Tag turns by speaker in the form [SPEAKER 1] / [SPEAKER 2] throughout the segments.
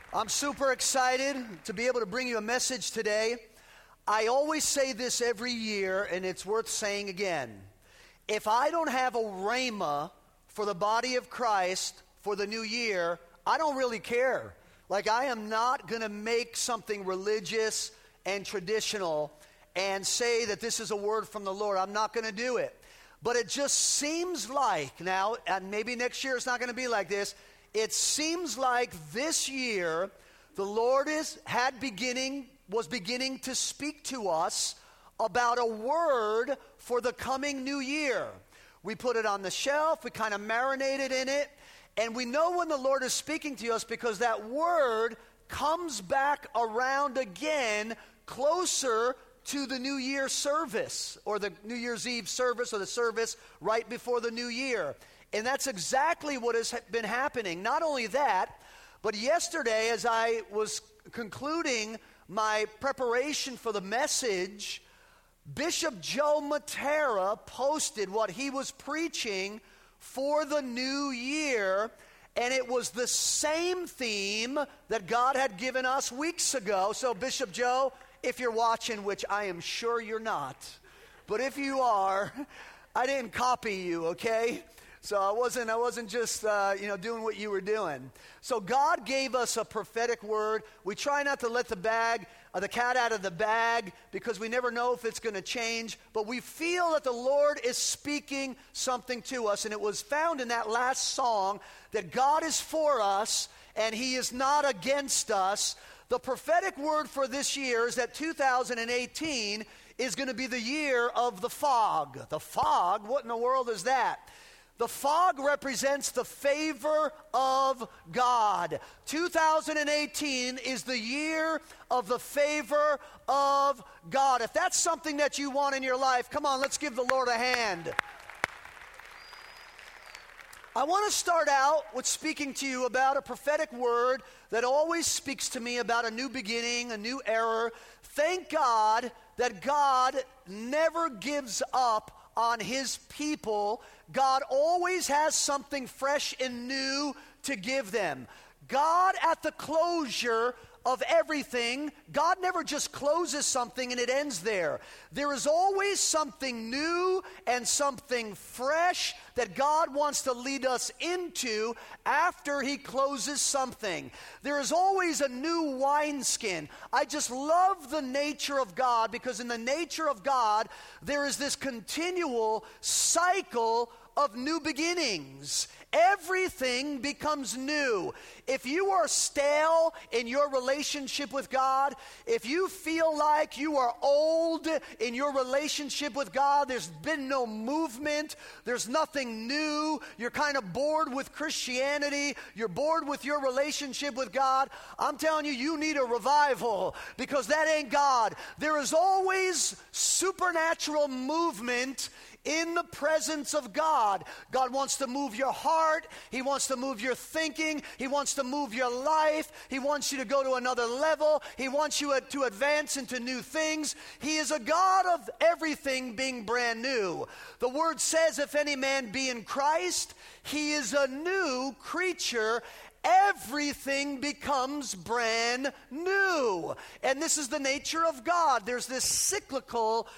[SPEAKER 1] I'm super excited to be able to bring you a message today. I always say this every year, and it's worth saying again. If I don't have a rhema for the body of Christ for the new year, I don't really care. Like, I am not going to make something religious and traditional and say that this is a word from the Lord. I'm not going to do it. But it just seems like now, and maybe next year it's not going to be like this, it seems like this year the Lord was beginning to speak to us about a word for the coming new year. We put it on the shelf, we kind of marinated in it, and we know when the Lord is speaking to us because that word comes back around again closer to the New Year service or the New Year's Eve service or the service right before the new year. And that's exactly what has been happening. Not only that, but yesterday as I was concluding my preparation for the message, Bishop Joe Matera posted what he was preaching for the new year, and it was the same theme that God had given us weeks ago. So Bishop Joe, if you're watching, which I am sure you're not, but if you are, I didn't copy you, okay? So I wasn't just doing what you were doing. So God gave us a prophetic word. We try not to let the cat out of the bag because we never know if it's going to change. But we feel that the Lord is speaking something to us. And it was found in that last song that God is for us and He is not against us. The prophetic word for this year is that 2018 is going to be the year of the fog. The fog? What in the world is that? The fog represents the favor of God. 2018 is the year of the favor of God. If that's something that you want in your life, come on, let's give the Lord a hand. I want to start out with speaking to you about a prophetic word that always speaks to me about a new beginning, a new era. Thank God that God never gives up on His people. God always has something fresh and new to give them. God, at the closure of everything, God never just closes something and it ends there. There is always something new and something fresh that God wants to lead us into after He closes something. There is always a new wineskin. I just love the nature of God because in the nature of God, there is this continual cycle of new beginnings. Everything becomes new. If you are stale in your relationship with God, if you feel like you are old in your relationship with God, there's been no movement, there's nothing new, you're kind of bored with Christianity, you're bored with your relationship with God, I'm telling you, you need a revival because that ain't God. There is always supernatural movement in the presence of God. God wants to move your heart. He wants to move your thinking. He wants to move your life. He wants you to go to another level. He wants you to advance into new things. He is a God of everything being brand new. The word says, if any man be in Christ, he is a new creature. Everything becomes brand new. And this is the nature of God. There's this cyclical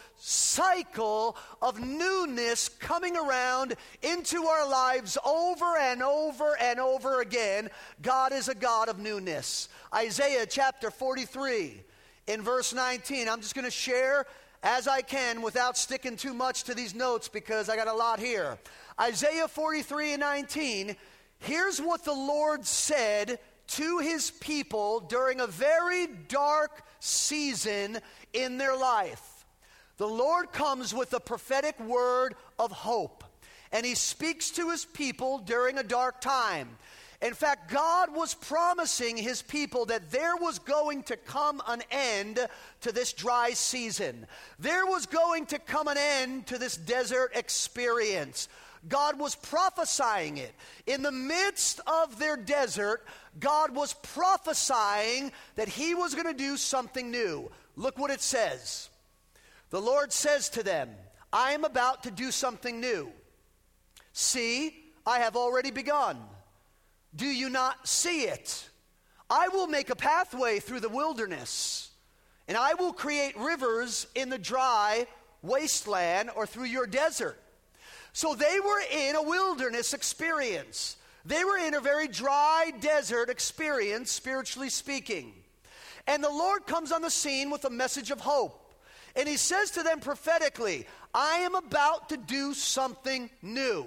[SPEAKER 1] cycle of newness coming around into our lives over and over and over again. God is a God of newness. Isaiah chapter 43 in verse 19. I'm just going to share as I can without sticking too much to these notes because I got a lot here. Isaiah 43 and 19. Here's what the Lord said to His people during a very dark season in their life. The Lord comes with a prophetic word of hope, and He speaks to His people during a dark time. In fact, God was promising His people that there was going to come an end to this dry season. There was going to come an end to this desert experience. God was prophesying it. In the midst of their desert, God was prophesying that He was going to do something new. Look what it says. The Lord says to them, I am about to do something new. See, I have already begun. Do you not see it? I will make a pathway through the wilderness, and I will create rivers in the dry wasteland or through your desert. So they were in a wilderness experience. They were in a very dry desert experience, spiritually speaking. And the Lord comes on the scene with a message of hope. And he says to them prophetically, I am about to do something new.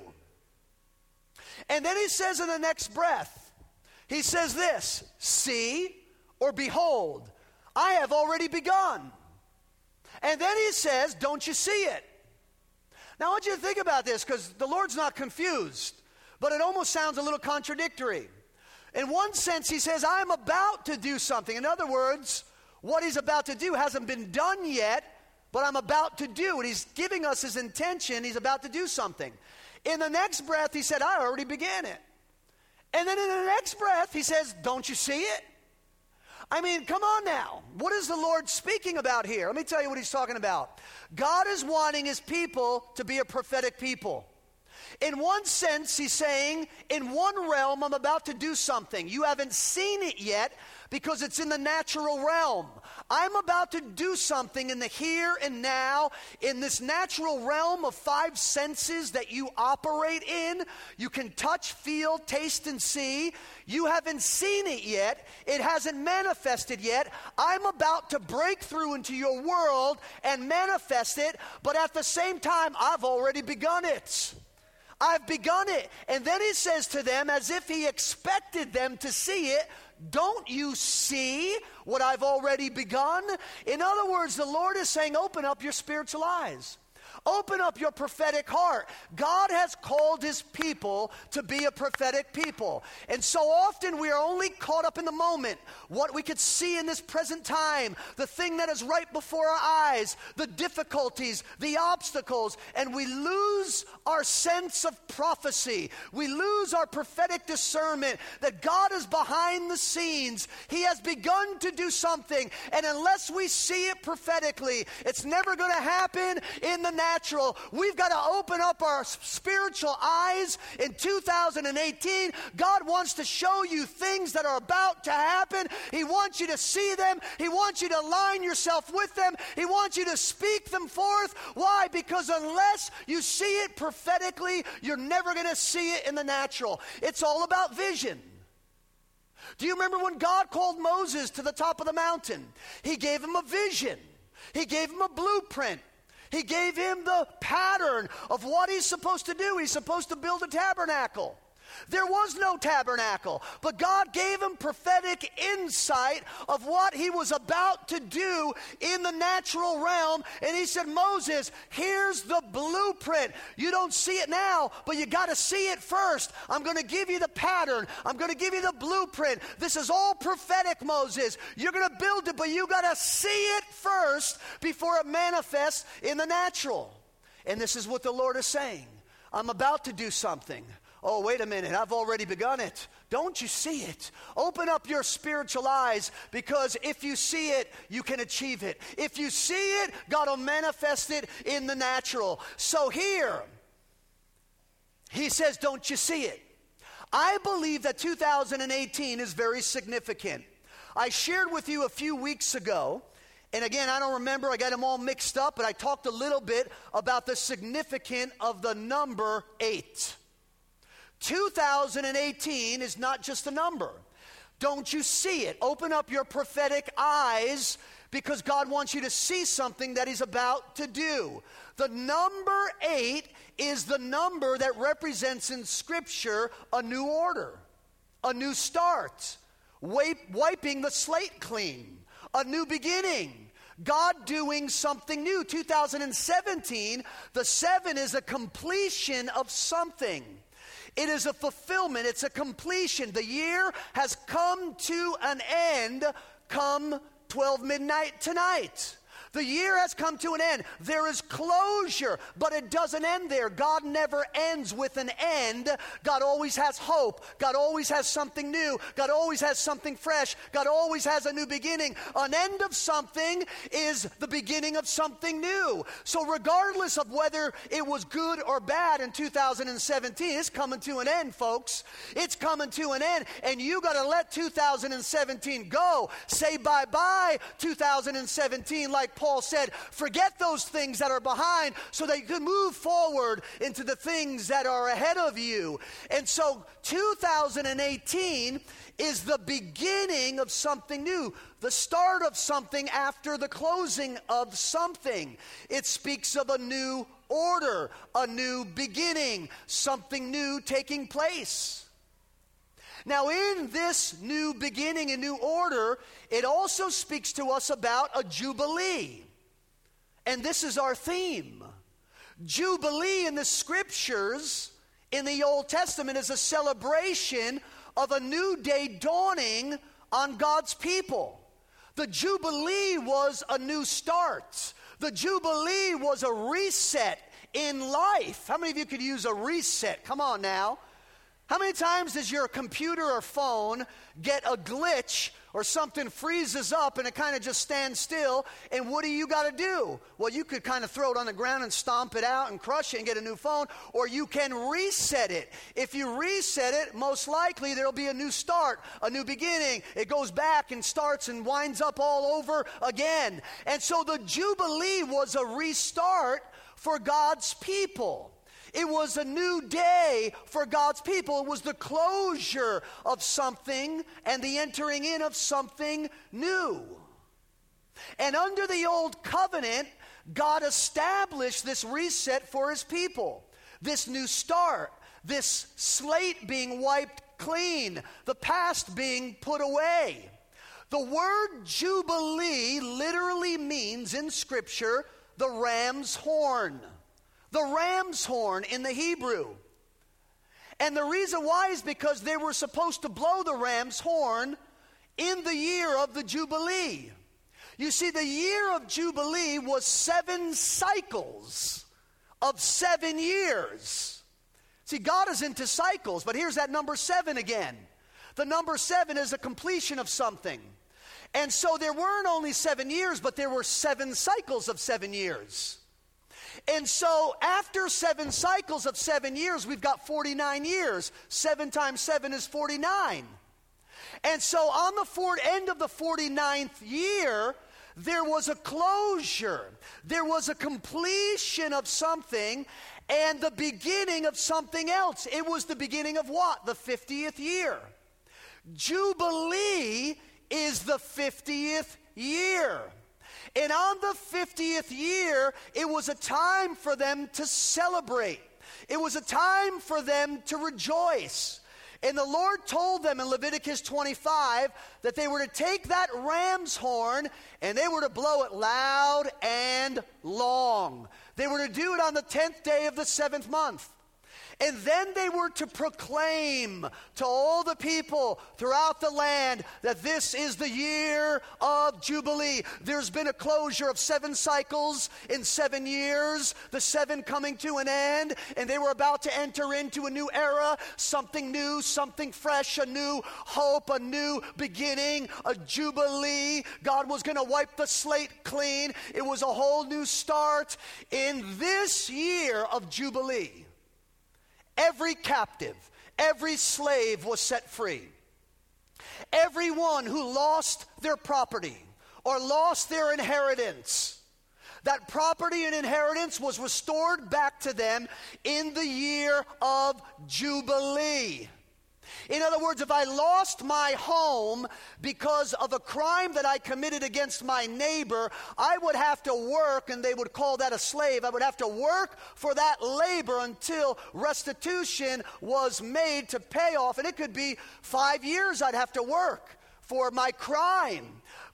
[SPEAKER 1] And then he says in the next breath, he says this, see or behold, I have already begun. And then he says, don't you see it? Now I want you to think about this, because the Lord's not confused, but it almost sounds a little contradictory. In one sense, he says, I'm about to do something. In other words, what he's about to do hasn't been done yet, but I'm about to do it. He's giving us his intention. He's about to do something. In the next breath, he said, I already began it. And then in the next breath, he says, don't you see it? I mean, come on now. What is the Lord speaking about here? Let me tell you what he's talking about. God is wanting his people to be a prophetic people. In one sense, he's saying, in one realm, I'm about to do something. You haven't seen it yet because it's in the natural realm. I'm about to do something in the here and now, in this natural realm of 5 senses that you operate in. You can touch, feel, taste, and see. You haven't seen it yet. It hasn't manifested yet. I'm about to break through into your world and manifest it, but at the same time, I've already begun it. I've begun it. And then he says to them, as if he expected them to see it, don't you see what I've already begun? In other words, the Lord is saying, open up your spiritual eyes. Open up your prophetic heart. God has called his people to be a prophetic people. And so often we are only caught up in the moment, what we could see in this present time, the thing that is right before our eyes, the difficulties, the obstacles, and we lose our sense of prophecy. We lose our prophetic discernment that God is behind the scenes. He has begun to do something, and unless we see it prophetically, it's never going to happen in the natural. We've got to open up our spiritual eyes. In 2018, God wants to show you things that are about to happen. He wants you to see them. He wants you to align yourself with them. He wants you to speak them forth. Why? Because unless you see it prophetically, you're never going to see it in the natural. It's all about vision. Do you remember when God called Moses to the top of the mountain? He gave him a vision. He gave him a blueprint. He gave him the pattern of what he's supposed to do. He's supposed to build a tabernacle. There was no tabernacle, but God gave him prophetic insight of what he was about to do in the natural realm. And he said, Moses, here's the blueprint. You don't see it now, but you got to see it first. I'm going to give you the pattern. I'm going to give you the blueprint. This is all prophetic, Moses. You're going to build it, but you got to see it first before it manifests in the natural. And this is what the Lord is saying. I'm about to do something. Oh, wait a minute, I've already begun it. Don't you see it? Open up your spiritual eyes, because if you see it, you can achieve it. If you see it, God will manifest it in the natural. So here, he says, don't you see it? I believe that 2018 is very significant. I shared with you a few weeks ago, and again, I don't remember, I got them all mixed up, but I talked a little bit about the significance of the number 8. 2018 is not just a number. Don't you see it? Open up your prophetic eyes, because God wants you to see something that he's about to do. The number 8 is the number that represents in Scripture a new order, a new start, wiping the slate clean, a new beginning. God doing something new. 2017, the 7 is a completion of something. It is a fulfillment. It's a completion. The year has come to an end come 12 midnight tonight. The year has come to an end. There is closure, but it doesn't end there. God never ends with an end. God always has hope. God always has something new. God always has something fresh. God always has a new beginning. An end of something is the beginning of something new. So regardless of whether it was good or bad in 2017, it's coming to an end, folks. It's coming to an end, and you got to let 2017 go. Say bye-bye 2017, like Paul said. Forget those things that are behind so that you can move forward into the things that are ahead of you. And so 2018 is the beginning of something new, the start of something after the closing of something. It speaks of a new order, a new beginning, something new taking place. Now, in this new beginning and new order, it also speaks to us about a jubilee. And this is our theme. Jubilee in the scriptures in the Old Testament is a celebration of a new day dawning on God's people. The Jubilee was a new start. The Jubilee was a reset in life. How many of you could use a reset? Come on now. How many times does your computer or phone get a glitch or something freezes up and it kind of just stands still, and what do you got to do? Well, you could kind of throw it on the ground and stomp it out and crush it and get a new phone, or you can reset it. If you reset it, most likely there'll be a new start, a new beginning. It goes back and starts and winds up all over again. And so the Jubilee was a restart for God's people. It was a new day for God's people. It was the closure of something and the entering in of something new. And under the old covenant, God established this reset for his people. This new start, this slate being wiped clean, the past being put away. The word Jubilee literally means in Scripture the ram's horn. The ram's horn in the Hebrew. And the reason why is because they were supposed to blow the ram's horn in the year of the Jubilee. You see, the year of Jubilee was 7 cycles of 7 years. See, God is into cycles, but here's that number 7 again. The number 7 is a completion of something. And so there weren't only 7 years, but there were 7 cycles of 7 years. And so after 7 cycles of 7 years, we've got 49 years. 7 times 7 is 49. And so on the end of the 49th year, there was a closure. There was a completion of something and the beginning of something else. It was the beginning of what? The 50th year. Jubilee is the 50th year. And on the 50th year, it was a time for them to celebrate. It was a time for them to rejoice. And the Lord told them in Leviticus 25 that they were to take that ram's horn and they were to blow it loud and long. They were to do it on the 10th day of the 7th month. And then they were to proclaim to all the people throughout the land that this is the year of Jubilee. There's been a closure of 7 cycles in 7 years, the 7 coming to an end, and they were about to enter into a new era, something new, something fresh, a new hope, a new beginning, a Jubilee. God was going to wipe the slate clean. It was a whole new start in this year of Jubilee. Every captive, every slave was set free. Everyone who lost their property or lost their inheritance, that property and inheritance was restored back to them in the year of Jubilee. In other words, if I lost my home because of a crime that I committed against my neighbor, I would have to work, and they would call that a slave. I would have to work for that labor until restitution was made to pay off. And it could be 5 years I'd have to work for my crime. But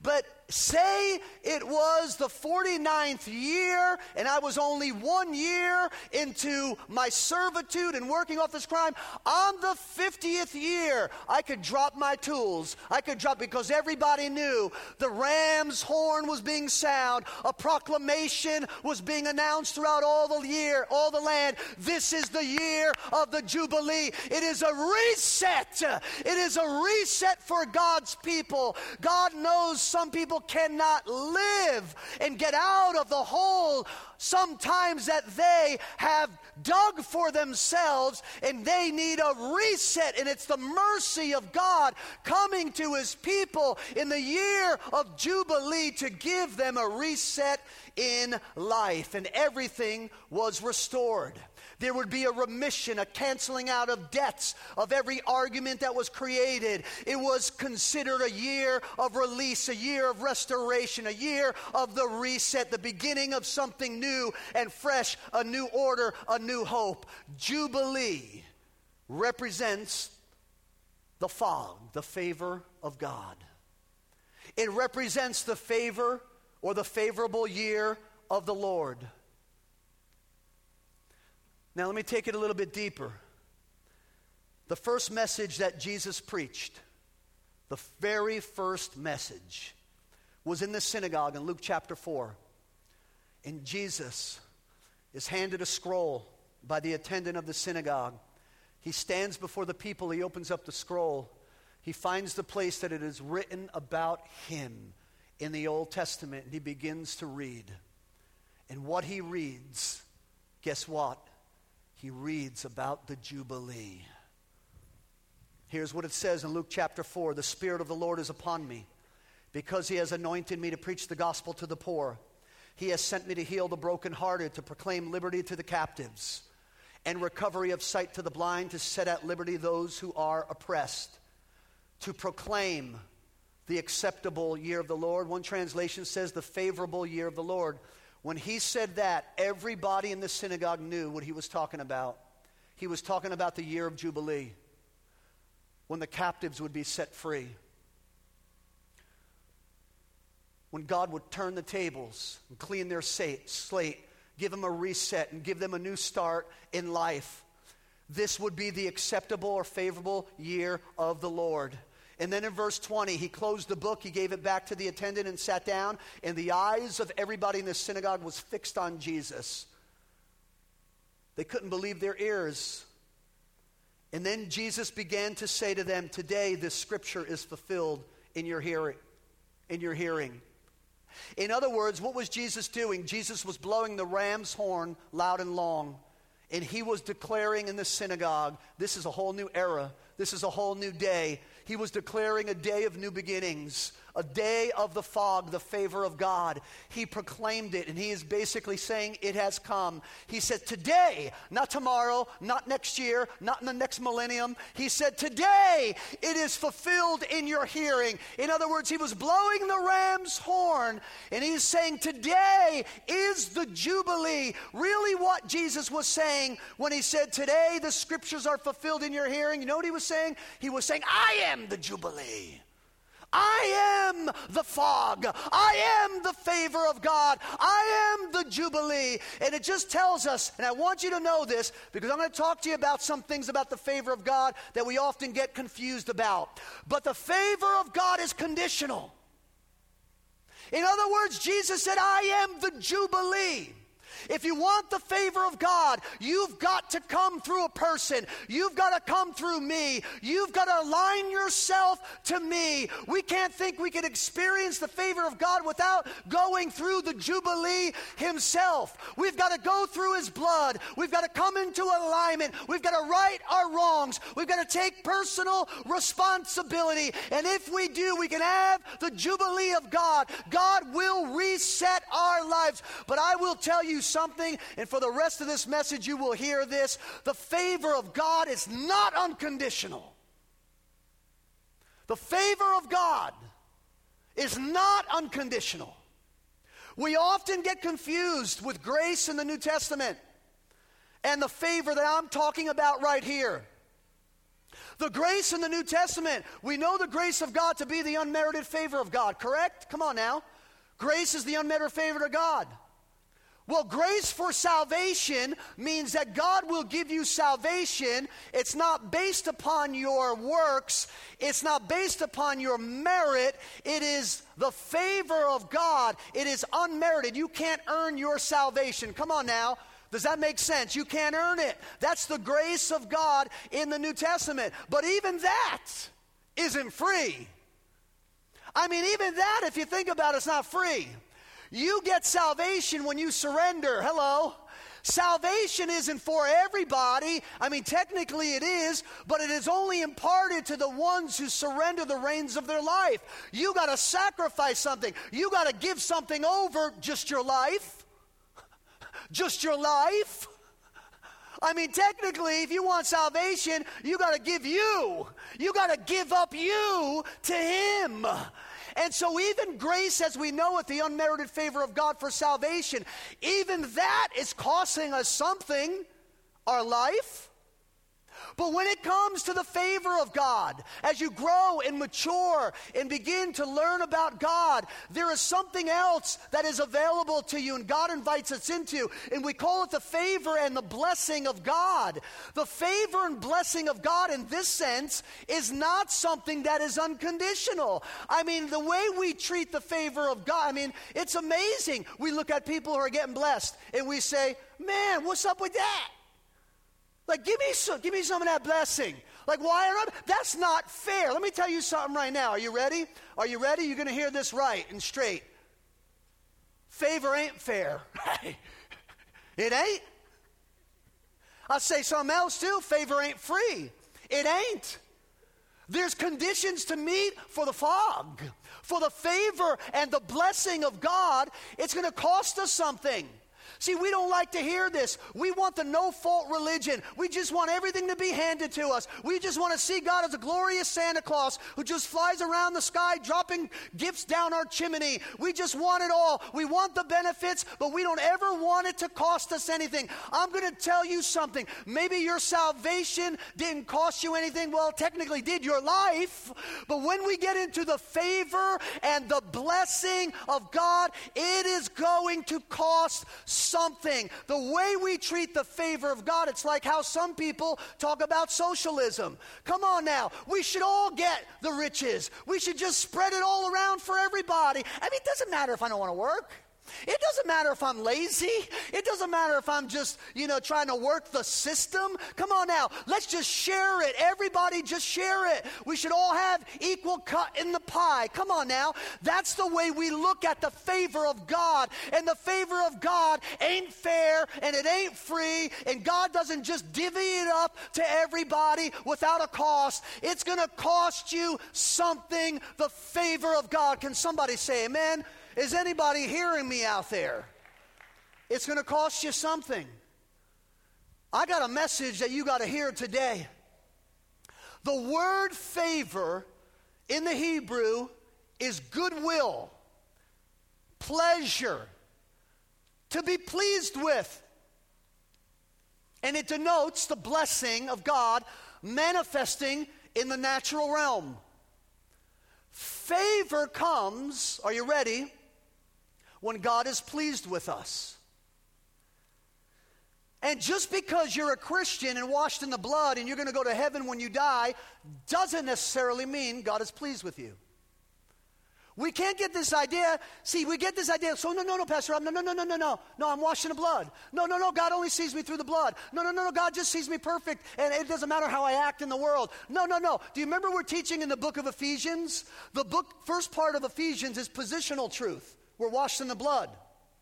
[SPEAKER 1] say it was the 49th year and I was only 1 year into my servitude and working off this crime. On the 50th year, I could drop my tools. I could drop, because everybody knew the ram's horn was being sound. A proclamation was being announced throughout all the land. This is the year of the Jubilee. It is a reset. It is a reset for God's people. God knows some people cannot live and get out of the hole sometimes that they have dug for themselves, and they need a reset. And it's the mercy of God coming to his people in the year of Jubilee to give them a reset in life, and everything was restored. There would be a remission, a canceling out of debts, of every argument that was created. It was considered a year of release, a year of restoration, a year of the reset, the beginning of something new and fresh, a new order, a new hope. Jubilee represents the fog, the favor of God. It represents the favor or the favorable year of the Lord. Now let me take it a little bit deeper. The first message that Jesus preached, the very first message, was in the synagogue in Luke chapter 4. And Jesus is handed a scroll by the attendant of the synagogue. He stands before the people. He opens up the scroll. He finds the place that it is written about him in the Old Testament. And he begins to read. And what he reads, guess what? He reads about the Jubilee. Here's what it says in Luke chapter 4. The Spirit of the Lord is upon me, because he has anointed me to preach the gospel to the poor. He has sent me to heal the brokenhearted, to proclaim liberty to the captives, and recovery of sight to the blind, to set at liberty those who are oppressed, to proclaim the acceptable year of the Lord. One translation says the favorable year of the Lord. When he said that, everybody in the synagogue knew what he was talking about. He was talking about the year of Jubilee, when the captives would be set free, when God would turn the tables and clean their slate, give them a reset and give them a new start in life. This would be the acceptable or favorable year of the Lord. And then in verse 20, he closed the book, he gave it back to the attendant and sat down, and the eyes of everybody in the synagogue was fixed on Jesus. They couldn't believe their ears. And then Jesus began to say to them, today this scripture is fulfilled in your hearing. In other words, what was Jesus doing? Jesus was blowing the ram's horn loud and long. And he was declaring in the synagogue, this is a whole new era. This is a whole new day. He was declaring a day of new beginnings, a day of the fog, the favor of God. He proclaimed it, and he is basically saying it has come. He said today, not tomorrow, not next year, not in the next millennium. He said today it is fulfilled in your hearing. In other words, he was blowing the ram's horn, and he's saying today is the Jubilee. Really what Jesus was saying when he said today the scriptures are fulfilled in your hearing, you know what he was saying? He was saying, I am the Jubilee. I am the fog. I am the favor of God. I am the Jubilee. And it just tells us, and I want you to know this, because I'm going to talk to you about some things about the favor of God that we often get confused about. But the favor of God is conditional. In other words, Jesus said, I am the Jubilee. If you want the favor of God, you've got to come through a person. You've got to come through me. You've got to align yourself to me. We can't think we can experience the favor of God without going through the Jubilee himself. We've got to go through his blood. We've got to come into alignment. We've got to right our wrongs. We've got to take personal responsibility. And if we do, we can have the Jubilee of God. God will reset our lives. But I will tell you something, and for the rest of this message you will hear this: the favor of God is not unconditional. The favor of God is not unconditional. We often get confused with grace in the New Testament and the favor that I'm talking about right here. The grace in the New Testament, we know the grace of God to be the unmerited favor of God, correct? Come on now. Grace is the unmerited favor of God. Well, grace for salvation means that God will give you salvation. It's not based upon your works. It's not based upon your merit. It is the favor of God. It is unmerited. You can't earn your salvation. Come on now. Does that make sense? You can't earn it. That's the grace of God in the New Testament. But even that isn't free. I mean, even that, if you think about it, it's not free. You get salvation when you surrender. Hello? Salvation isn't for everybody. I mean, technically it is, but it is only imparted to the ones who surrender the reins of their life. You got to sacrifice something. You got to give something over. Just your life? Just your life? I mean, technically, if you want salvation, you got to give you. You got to give up you to Him. And so even grace as we know it, the unmerited favor of God for salvation, even that is costing us something, our life. But when it comes to the favor of God, as you grow and mature and begin to learn about God, there is something else that is available to you and God invites us into, and we call it the favor and the blessing of God. The favor and blessing of God in this sense is not something that is unconditional. I mean, the way we treat the favor of God, I mean, it's amazing. We look at people who are getting blessed and we say, man, what's up with that? Like, give me some of that blessing. Like, why? That's not fair. Let me tell you something right now. Are you ready? Are you ready? You're going to hear this right and straight. Favor ain't fair. It ain't. I'll say something else too. Favor ain't free. It ain't. There's conditions to meet for the fog. For the favor and the blessing of God, it's going to cost us something. See, we don't like to hear this. We want the no-fault religion. We just want everything to be handed to us. We just want to see God as a glorious Santa Claus who just flies around the sky dropping gifts down our chimney. We just want it all. We want the benefits, but we don't ever want it to cost us anything. I'm going to tell you something. Maybe your salvation didn't cost you anything. Well, it technically did, your life. But when we get into the favor and the blessing of God, it is going to cost something. The way we treat the favor of God, it's like how some people talk about socialism. Come on now. We should all get the riches. We should just spread it all around for everybody. I mean, it doesn't matter if I don't want to work. It doesn't matter if I'm lazy. It doesn't matter if I'm just, trying to work the system. Come on now. Let's just share it. Everybody just share it. We should all have equal cut in the pie. Come on now. That's the way we look at the favor of God. And the favor of God ain't fair and it ain't free. And God doesn't just divvy it up to everybody without a cost. It's going to cost you something, the favor of God. Can somebody say amen? Is anybody hearing me out there? It's going to cost you something. I got a message that you got to hear today. The word favor in the Hebrew is goodwill, pleasure, to be pleased with. And it denotes the blessing of God manifesting in the natural realm. Favor comes, are you ready? When God is pleased with us. And just because you're a Christian and washed in the blood and you're going to go to heaven when you die doesn't necessarily mean God is pleased with you. We can't get this idea. See, we get this idea. So, no, Pastor Rob. No, I'm washed in the blood. No, God only sees me through the blood. No, God just sees me perfect, and it doesn't matter how I act in the world. No. Do you remember we're teaching in the book of Ephesians? The first part of Ephesians is positional truth. We're washed in the blood.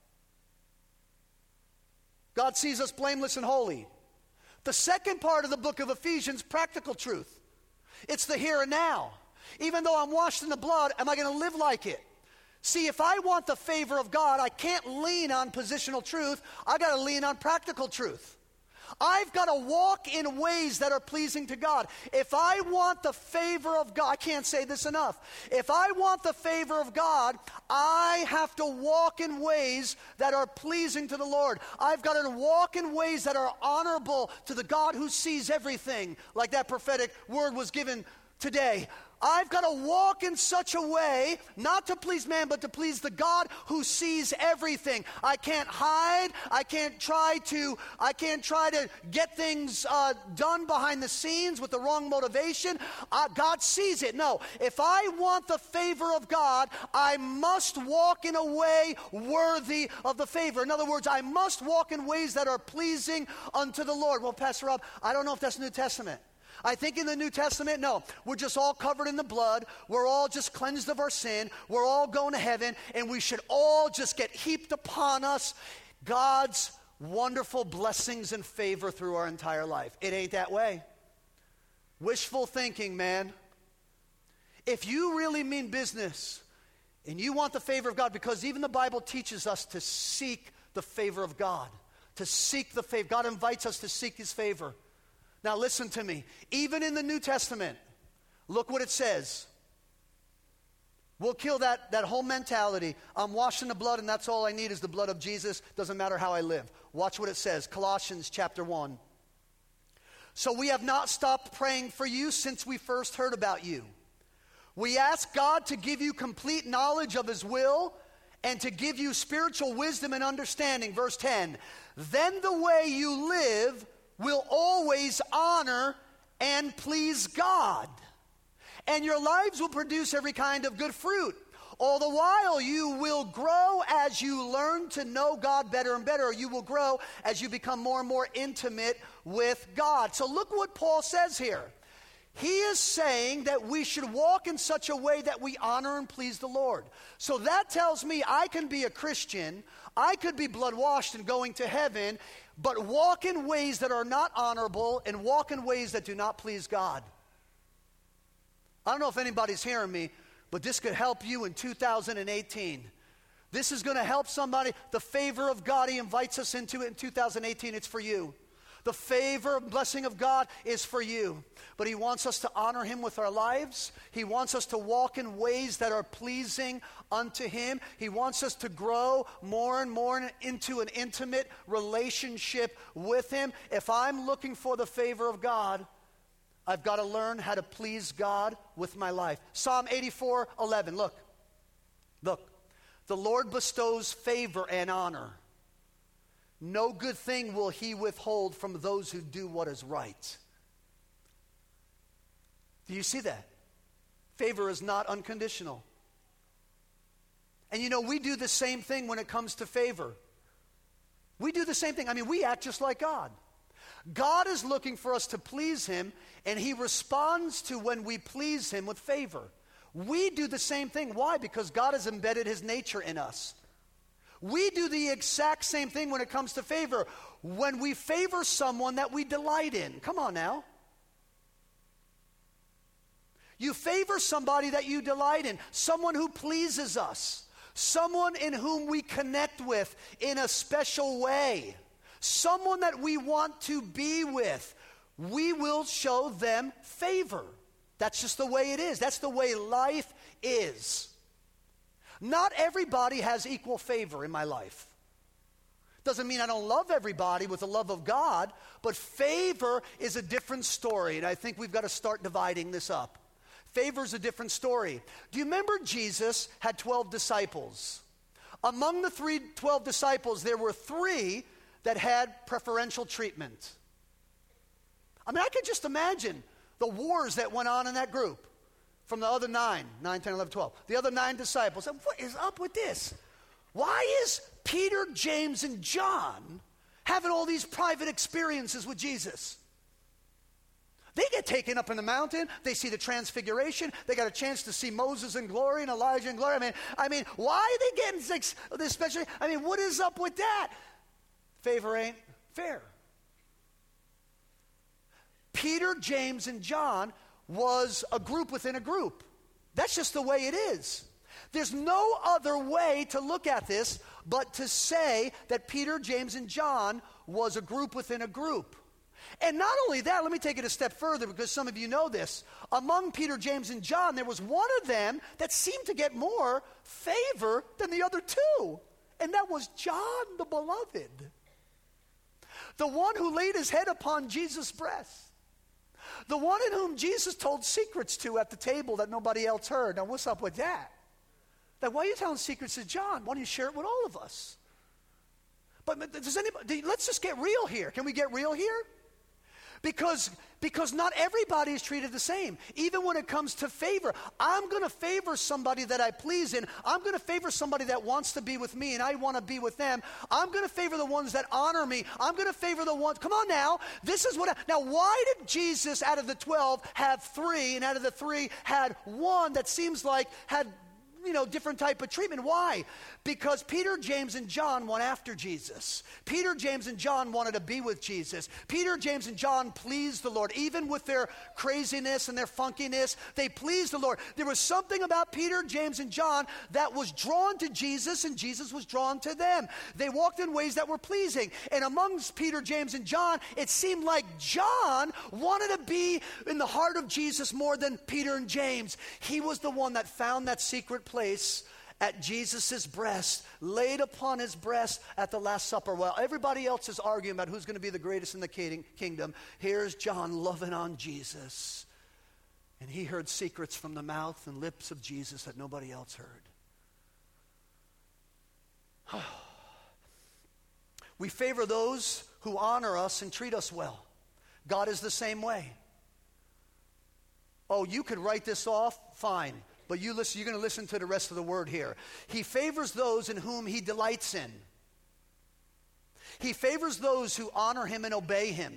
[SPEAKER 1] God sees us blameless and holy. The second part of the book of Ephesians, practical truth. It's the here and now. Even though I'm washed in the blood, am I going to live like it? See, if I want the favor of God, I can't lean on positional truth. I got to lean on practical truth. I've got to walk in ways that are pleasing to God. If I want the favor of God, I can't say this enough. If I want the favor of God, I have to walk in ways that are pleasing to the Lord. I've got to walk in ways that are honorable to the God who sees everything, like that prophetic word was given today. I've got to walk in such a way, not to please man, but to please the God who sees everything. I can't hide. I can't try to get things done behind the scenes with the wrong motivation. God sees it. No, if I want the favor of God, I must walk in a way worthy of the favor. In other words, I must walk in ways that are pleasing unto the Lord. Well, Pastor Rob, I don't know if that's New Testament. I think in the New Testament, no. We're just all covered in the blood. We're all just cleansed of our sin. We're all going to heaven. And we should all just get heaped upon us God's wonderful blessings and favor through our entire life. It ain't that way. Wishful thinking, man. If you really mean business and you want the favor of God, because even the Bible teaches us to seek the favor of God. To seek the favor. God invites us to seek His favor. Now listen to me. Even in the New Testament, look what it says. We'll kill that whole mentality. I'm washed in the blood and that's all I need is the blood of Jesus. Doesn't matter how I live. Watch what it says. Colossians chapter 1. So we have not stopped praying for you since we first heard about you. We ask God to give you complete knowledge of His will and to give you spiritual wisdom and understanding. Verse 10. Then the way you live will always honor and please God. And your lives will produce every kind of good fruit. All the while you will grow as you learn to know God better and better. You will grow as you become more and more intimate with God. So look what Paul says here. He is saying that we should walk in such a way that we honor and please the Lord. So that tells me I can be a Christian, I could be blood washed and going to heaven, but walk in ways that are not honorable and walk in ways that do not please God. I don't know if anybody's hearing me, but this could help you in 2018. This is going to help somebody. The favor of God, He invites us into it in 2018. It's for you. The favor and blessing of God is for you. But He wants us to honor Him with our lives. He wants us to walk in ways that are pleasing unto Him. He wants us to grow more and more into an intimate relationship with Him. If I'm looking for the favor of God, I've got to learn how to please God with my life. Psalm 84:11. Look. The Lord bestows favor and honor. No good thing will He withhold from those who do what is right. Do you see that? Favor is not unconditional. And you know, we do the same thing when it comes to favor. We do the same thing. I mean, we act just like God. God is looking for us to please Him, and He responds to when we please Him with favor. We do the same thing. Why? Because God has embedded His nature in us. We do the exact same thing when it comes to favor. When we favor someone that we delight in. Come on now. You favor somebody that you delight in. Someone who pleases us. Someone in whom we connect with in a special way. Someone that we want to be with. We will show them favor. That's just the way it is. That's the way life is. Not everybody has equal favor in my life. Doesn't mean I don't love everybody with the love of God, but favor is a different story, and I think we've got to start dividing this up. Favor is a different story. Do you remember Jesus had 12 disciples? Among the 12 disciples, there were 3 that had preferential treatment. I mean, I could just imagine the wars that went on in that group. From the other 9, 10, 11, 12. The other 9 disciples said, what is up with this? Why is Peter, James, and John having all these private experiences with Jesus? They get taken up in the mountain. They see the transfiguration. They got a chance to see Moses in glory and Elijah in glory. I mean, why are they getting this special? I mean, what is up with that? Favor ain't fair. Peter, James, and John was a group within a group. That's just the way it is. There's no other way to look at this but to say that Peter, James, and John was a group within a group. And not only that, let me take it a step further because some of you know this. Among Peter, James, and John, there was one of them that seemed to get more favor than the other two. And that was John the Beloved. The one who laid his head upon Jesus' breast. The one in whom Jesus told secrets to at the table that nobody else heard. Now, what's up with that? Like, why are you telling secrets to John? Why don't you share it with all of us? But does anybody, let's just get real here. Can we get real here? Because not everybody is treated the same. Even when it comes to favor, I'm going to favor somebody that I please in. I'm going to favor somebody that wants to be with me and I want to be with them. I'm going to favor the ones that honor me. I'm going to favor the ones, come on now, this is what, now why did Jesus out of the 12 have 3 and out of the 3 had 1 that seems like had, different type of treatment? Why? Because Peter, James, and John went after Jesus. Peter, James, and John wanted to be with Jesus. Peter, James, and John pleased the Lord. Even with their craziness and their funkiness, they pleased the Lord. There was something about Peter, James, and John that was drawn to Jesus, and Jesus was drawn to them. They walked in ways that were pleasing. And amongst Peter, James, and John, it seemed like John wanted to be in the heart of Jesus more than Peter and James. He was the one that found that secret place at Jesus' breast, laid upon his breast at the Last Supper. While everybody else is arguing about who's going to be the greatest in the kingdom, here's John loving on Jesus. And he heard secrets from the mouth and lips of Jesus that nobody else heard. We favor those who honor us and treat us well. God is the same way. Oh, you could write this off? Fine. But you're going to listen to the rest of the word here. He favors those in whom he delights in. He favors those who honor him and obey him.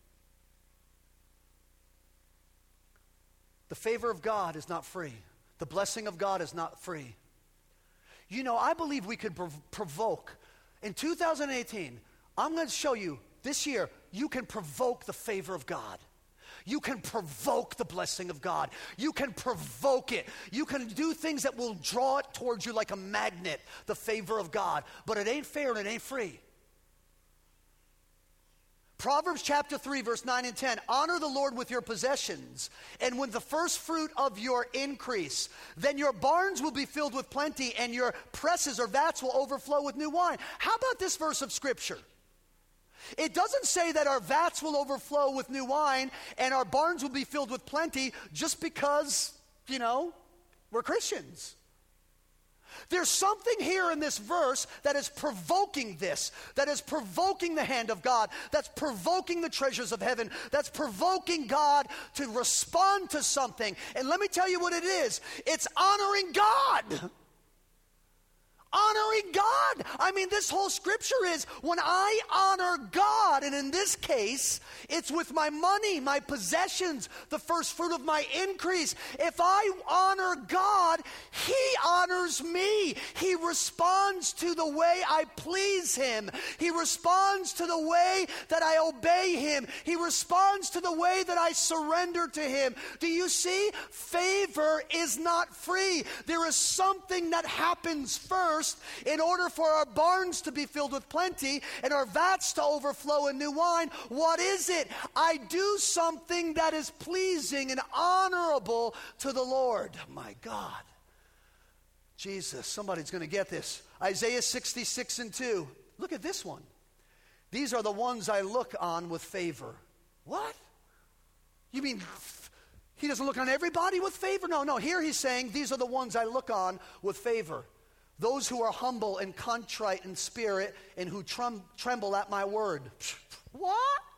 [SPEAKER 1] The favor of God is not free. The blessing of God is not free. I believe we could provoke. In 2018, I'm going to show you this year, you can provoke the favor of God. You can provoke the blessing of God. You can provoke it. You can do things that will draw it towards you like a magnet, the favor of God. But it ain't fair and it ain't free. Proverbs chapter 3, verse 9 and 10. Honor the Lord with your possessions and with the first fruit of your increase. Then your barns will be filled with plenty and your presses or vats will overflow with new wine. How about this verse of Scripture? It doesn't say that our vats will overflow with new wine and our barns will be filled with plenty just because, we're Christians. There's something here in this verse that is provoking this, that is provoking the hand of God, that's provoking the treasures of heaven, that's provoking God to respond to something. And let me tell you what it is. It's honoring God. Honoring God. I mean, this whole scripture is when I honor God, and in this case, it's with my money, my possessions, the first fruit of my increase. If I honor God, He honors me. He responds to the way I please Him. He responds to the way that I obey Him. He responds to the way that I surrender to Him. Do you see? Favor is not free. There is something that happens first in order for our barns to be filled with plenty and our vats to overflow in new wine. What is it? I do something that is pleasing and honorable to the Lord. My God. Jesus, somebody's going to get this. Isaiah 66 and 2. Look at this one. These are the ones I look on with favor. What? You mean He doesn't look on everybody with favor? No. Here He's saying these are the ones I look on with favor. Those who are humble and contrite in spirit and who tremble at my word. What?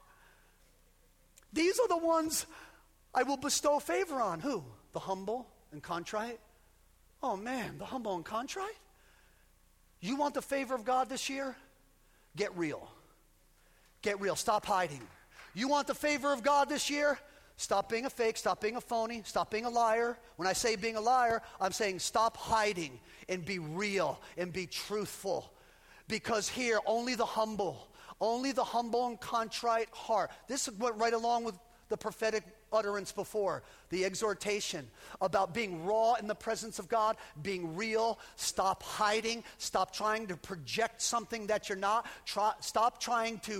[SPEAKER 1] These are the ones I will bestow favor on. Who? The humble and contrite? Oh man, the humble and contrite? You want the favor of God this year? Get real. Get real. Stop hiding. You want the favor of God this year? Stop being a fake, stop being a phony, stop being a liar. When I say being a liar, I'm saying stop hiding and be real and be truthful. Because here, only the humble and contrite heart. This went right along with the prophetic utterance before, the exhortation about being raw in the presence of God, being real. Stop hiding. Stop trying to project something that you're not. Stop trying to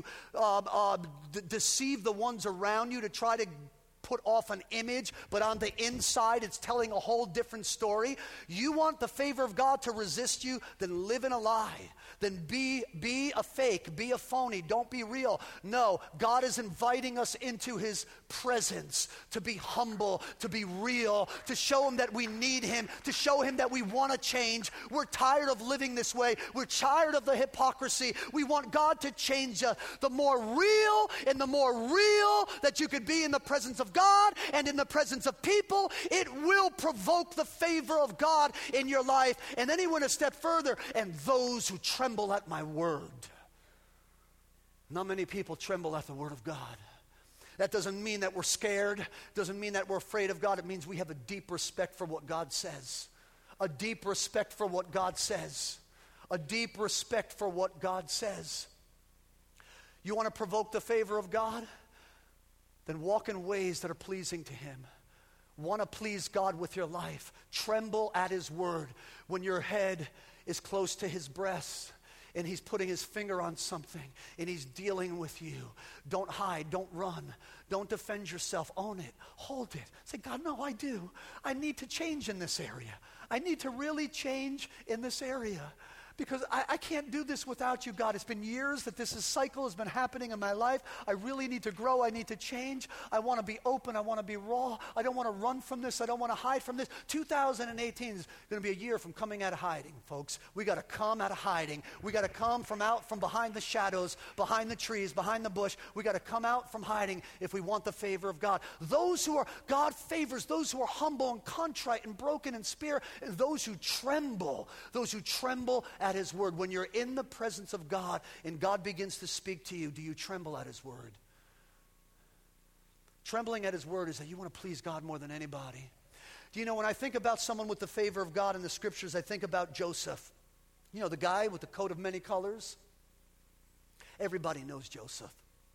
[SPEAKER 1] deceive the ones around you to try to put off an image, but on the inside it's telling a whole different story. You want the favor of God to resist you, then live in a lie. Then be a fake, be a phony, don't be real. No, God is inviting us into his presence to be humble, to be real, to show him that we need him, to show him that we want to change. We're tired of living this way. We're tired of the hypocrisy. We want God to change us. The more real and the more real that you could be in the presence of God and in the presence of people, it will provoke the favor of God in your life. And then he went a step further, and those who tremble at my word. Not many people tremble at the word of God. That doesn't mean that we're scared. Doesn't mean that we're afraid of God. It means we have a deep respect for what God says. A deep respect for what God says. A deep respect for what God says. You want to provoke the favor of God? Then walk in ways that are pleasing to him. Want to please God with your life. Tremble at his word. When your head is close to his breast and he's putting his finger on something and he's dealing with you, don't hide, don't run, don't defend yourself, own it, hold it. Say, God, no, I do. I need to change in this area. I need to really change in this area. Because I can't do this without you, God. It's been years that this cycle has been happening in my life. I really need to grow. I need to change. I want to be open. I want to be raw. I don't want to run from this. I don't want to hide from this. 2018 is going to be a year from coming out of hiding, folks. We got to come out of hiding. We got to come from behind the shadows, behind the trees, behind the bush. We got to come out from hiding if we want the favor of God. God favors those who are humble and contrite and broken in spirit, and those who tremble at his word. When you're in the presence of God and God begins to speak to you, do you tremble at his word? Trembling at his word is that you want to please God more than anybody. Do you know, when I think about someone with the favor of God in the scriptures, I think about Joseph. You know, the guy with the coat of many colors? Everybody knows Joseph.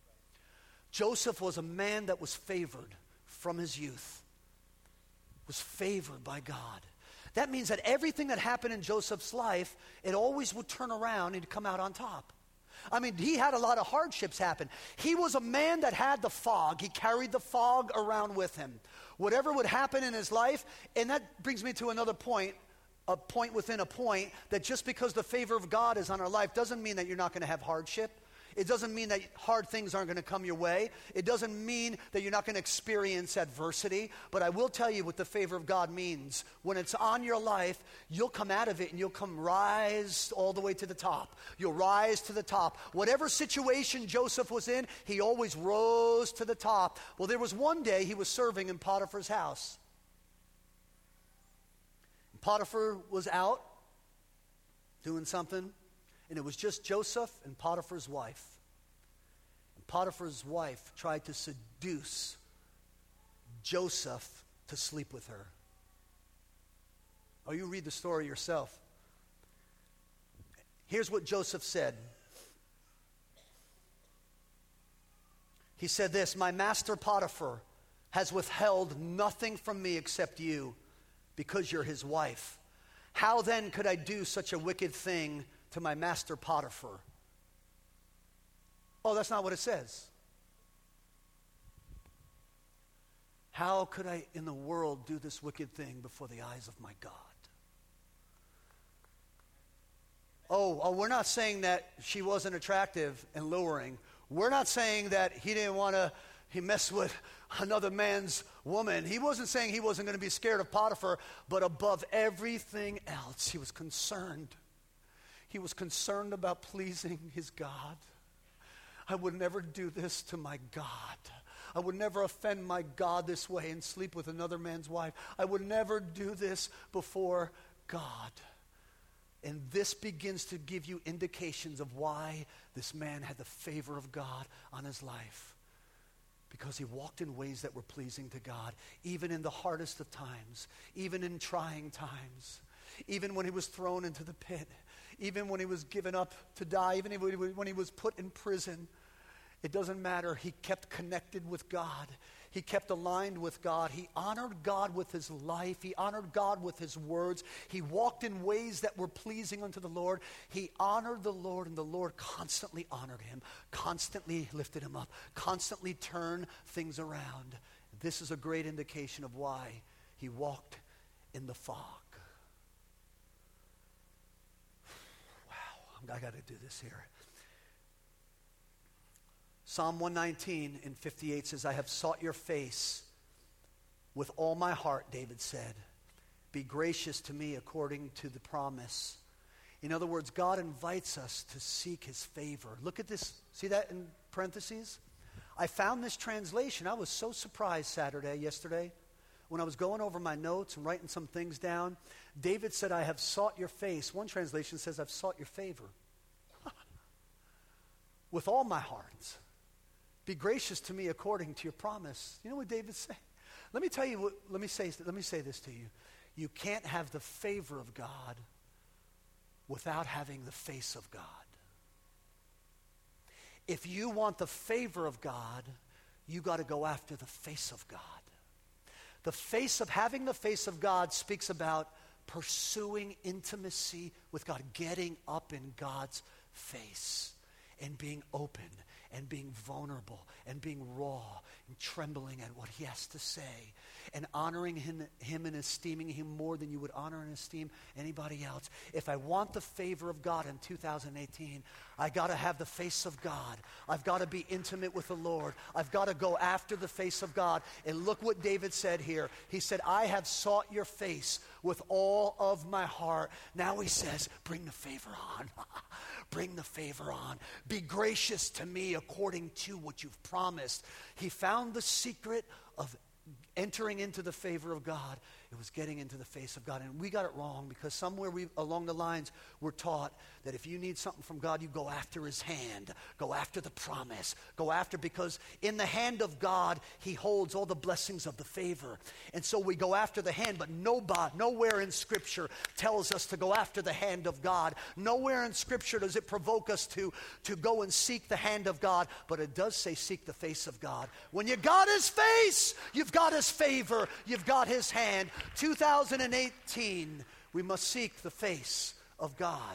[SPEAKER 1] Joseph was a man that was favored from his youth. Was favored by God. That means that everything that happened in Joseph's life, it always would turn around and come out on top. I mean, he had a lot of hardships happen. He was a man that had the fog. He carried the fog around with him. Whatever would happen in his life, and that brings me to another point, a point within a point, that just because the favor of God is on our life doesn't mean that you're not going to have hardship. It doesn't mean that hard things aren't going to come your way. It doesn't mean that you're not going to experience adversity. But I will tell you what the favor of God means. When it's on your life, you'll come out of it and you'll come rise all the way to the top. You'll rise to the top. Whatever situation Joseph was in, he always rose to the top. Well, there was one day he was serving in Potiphar's house. Potiphar was out doing something. And it was just Joseph and Potiphar's wife. And Potiphar's wife tried to seduce Joseph to sleep with her. Oh, you read the story yourself. Here's what Joseph said. He said this, "My master Potiphar has withheld nothing from me except you, because you're his wife. How then could I do such a wicked thing to my master Potiphar?" Oh, that's not what it says. How could I in the world do this wicked thing before the eyes of my God? Oh, we're not saying that she wasn't attractive and luring. We're not saying that he messed with another man's woman. He wasn't saying he wasn't going to be scared of Potiphar, but above everything else, he was concerned. He was concerned about pleasing his God. I would never do this to my God. I would never offend my God this way and sleep with another man's wife. I would never do this before God. And this begins to give you indications of why this man had the favor of God on his life. Because he walked in ways that were pleasing to God, even in the hardest of times, even in trying times, even when he was thrown into the pit, even when he was given up to die, even when he was put in prison. It doesn't matter. He kept connected with God. He kept aligned with God. He honored God with his life. He honored God with his words. He walked in ways that were pleasing unto the Lord. He honored the Lord, and the Lord constantly honored him, constantly lifted him up, constantly turned things around. This is a great indication of why he walked in the fog. Wow, I got to do this here. Psalm 119 in 58 says, I have sought your face with all my heart, David said. Be gracious to me according to the promise. In other words, God invites us to seek his favor. Look at this. See that in parentheses? I found this translation. I was so surprised yesterday, when I was going over my notes and writing some things down. David said, I have sought your face. One translation says, I've sought your favor. With all my heart. Be gracious to me according to your promise. You know what David said? Let me tell you what, let me say this to you. You can't have the favor of God without having the face of God. If you want the favor of God, you got to go after the face of God. Having the face of God speaks about pursuing intimacy with God, getting up in God's face and being open and being vulnerable and being raw and trembling at what he has to say and honoring him and esteeming him more than you would honor and esteem anybody else. If I want the favor of God in 2018, I got to have the face of God. I've got to be intimate with the Lord. I've got to go after the face of God. And look what David said here. He said, I have sought your face with all of my heart. Now he says, bring the favor on. Bring the favor on. Be gracious to me according to what you've promised. He found the secret of entering into the favor of God. It was getting into the face of God. And we got it wrong because somewhere along the lines we're taught that if you need something from God, you go after his hand. Go after the promise. Go after, because in the hand of God, he holds all the blessings of the favor. And so we go after the hand, but nowhere in Scripture tells us to go after the hand of God. Nowhere in Scripture does it provoke us to go and seek the hand of God, but it does say seek the face of God. When you got his face, you've got his favor, you've got his hand. 2018, we must seek the face of God.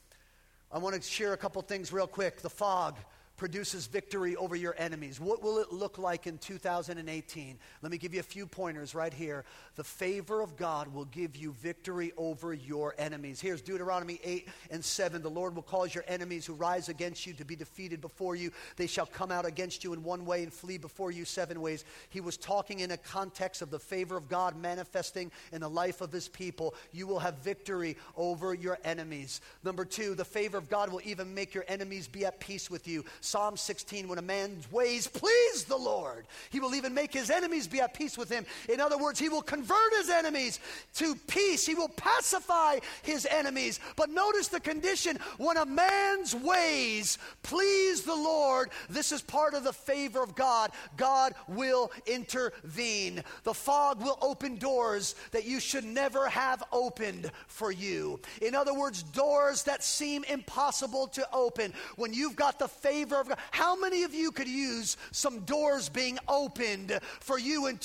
[SPEAKER 1] I want to share a couple things real quick. The fog produces victory over your enemies. What will it look like in 2018? Let me give you a few pointers right here. The favor of God will give you victory over your enemies. Here's Deuteronomy 8:7. The Lord will cause your enemies who rise against you to be defeated before you. They shall come out against you in one way and flee before you 7 ways. He was talking in a context of the favor of God manifesting in the life of his people. You will have victory over your enemies. Number 2, the favor of God will even make your enemies be at peace with you. Psalm 16, when a man's ways please the Lord, he will even make his enemies be at peace with him. In other words, he will convert his enemies to peace. He will pacify his enemies. But notice the condition: when a man's ways please the Lord, this is part of the favor of God. God will intervene. The fog will open doors that you should never have opened for you. In other words, doors that seem impossible to open. When you've got the favor of God, how many of you could use some doors being opened for you in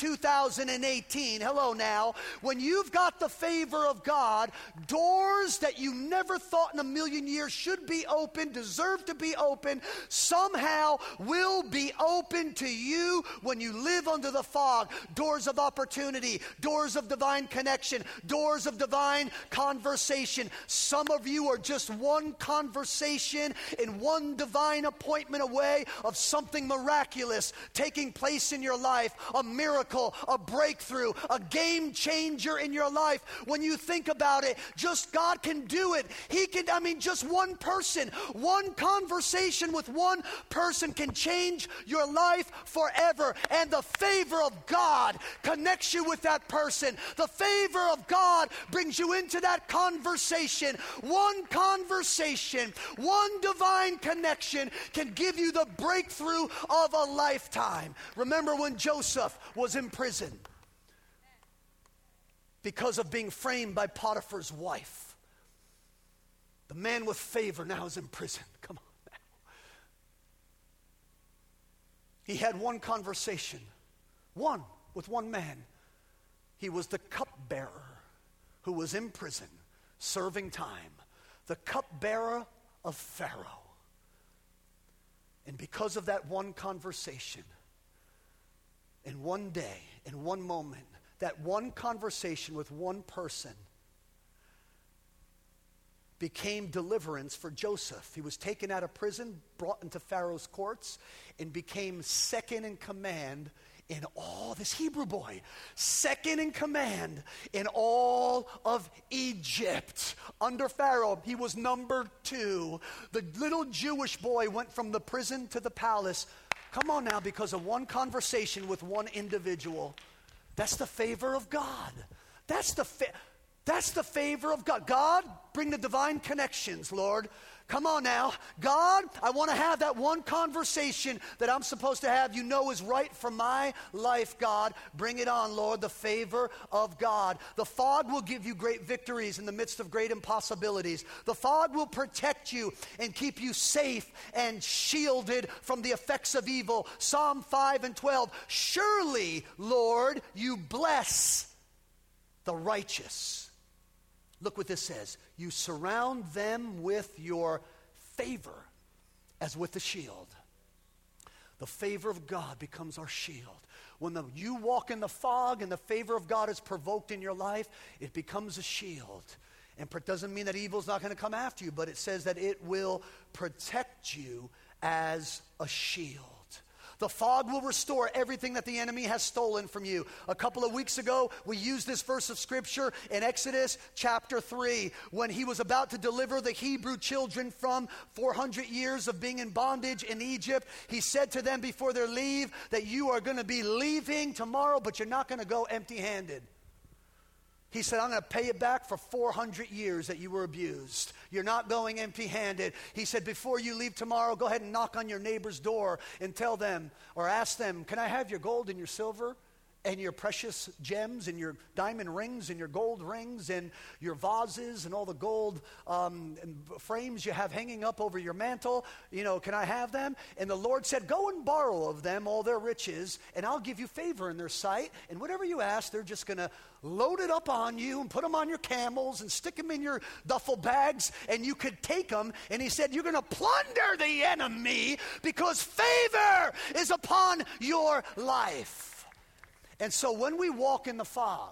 [SPEAKER 1] 2018? Hello now. When you've got the favor of God, doors that you never thought in a million years should be open, deserve to be open, somehow will be open to you when you live under the fog. Doors of opportunity, doors of divine connection, doors of divine conversation. Some of you are just one conversation and one divine appointment away of something miraculous taking place in your life, a miracle, a breakthrough, a game changer in your life. When you think about it, just God can do it. He can, just one person, one conversation with one person can change your life forever. And the favor of God connects you with that person. The favor of God brings you into that conversation. One conversation, one divine connection can give you the breakthrough of a lifetime. Remember when Joseph was in prison because of being framed by Potiphar's wife. The man with favor now is in prison. Come on now. He had one conversation with one man. He was the cupbearer who was in prison, serving time. The cupbearer of Pharaoh. And because of that one conversation, in one day, in one moment, that one conversation with one person became deliverance for Joseph. He was taken out of prison, brought into Pharaoh's courts, and became second in command in all, this Hebrew boy, second in command in all of Egypt. Under Pharaoh, he was number 2. The little Jewish boy went from the prison to the palace. Come on now, because of one conversation with one individual. That's the favor of God. That's the favor of God. God, bring the divine connections, Lord. Come on now. God, I want to have that one conversation that I'm supposed to have, you know is right for my life, God. Bring it on, Lord, the favor of God. The fog will give you great victories in the midst of great impossibilities. The fog will protect you and keep you safe and shielded from the effects of evil. Psalm 5:12. Surely, Lord, you bless the righteous. Look what this says. You surround them with your favor as with a shield. The favor of God becomes our shield. When you walk in the fog and the favor of God is provoked in your life, it becomes a shield. And it doesn't mean that evil's not going to come after you, but it says that it will protect you as a shield. The fog will restore everything that the enemy has stolen from you. A couple of weeks ago, we used this verse of scripture in Exodus chapter 3, when he was about to deliver the Hebrew children from 400 years of being in bondage in Egypt. He said to them before their leave that you are going to be leaving tomorrow, but you're not going to go empty-handed. He said, I'm going to pay you back for 400 years that you were abused. You're not going empty-handed. He said, before you leave tomorrow, go ahead and knock on your neighbor's door and tell them or ask them, can I have your gold and your silver and your precious gems and your diamond rings and your gold rings and your vases and all the gold frames you have hanging up over your mantle? You know, can I have them? And the Lord said, go and borrow of them all their riches, and I'll give you favor in their sight. And whatever you ask, they're just going to load it up on you and put them on your camels and stick them in your duffel bags, and you could take them. And he said, you're going to plunder the enemy because favor is upon your life. And so when we walk in the fog,